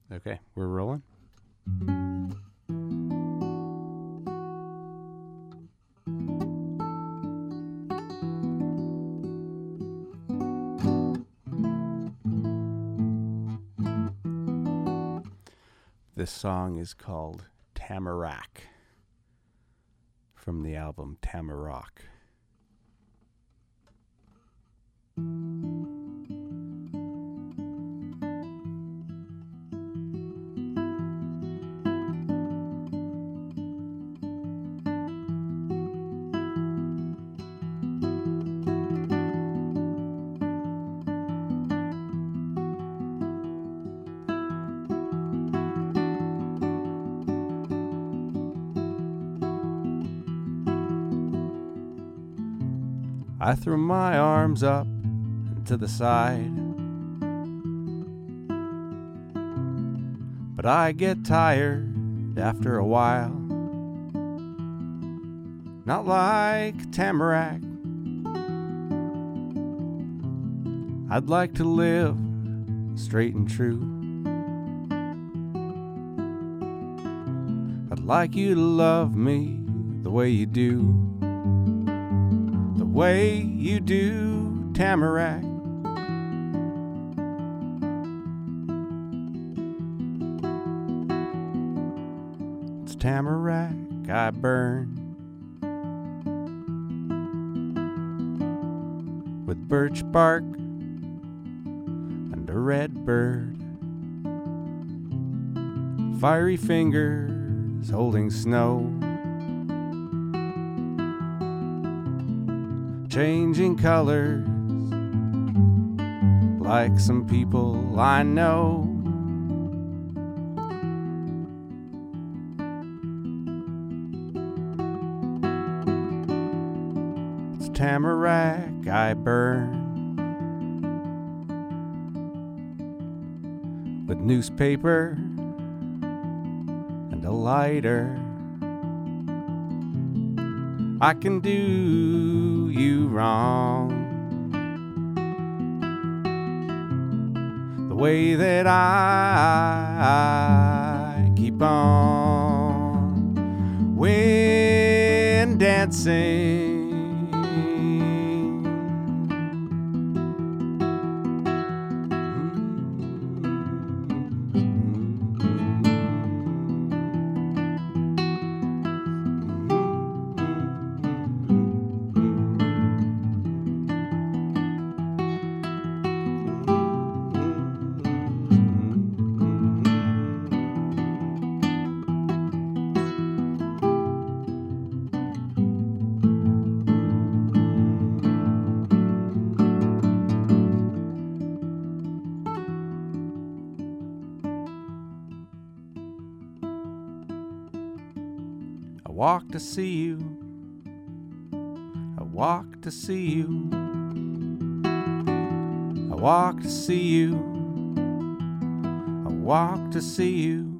Okay, we're rolling. This song is called Tamarack from the album Tamarack. I threw my arms up and to the side, but I get tired after a while. Not like Tamarack. I'd like to live straight and true. I'd like you to love me the way you do. The way you do, Tamarack. It's Tamarack I burn, with birch bark and a red bird, fiery fingers holding snow, changing colors like some people I know. It's Tamarack I burn, with newspaper and a lighter. I can do you wrong the way that I keep on wind dancing. I walk to see you, I walk to see you, I walk to see you, I walk to see you.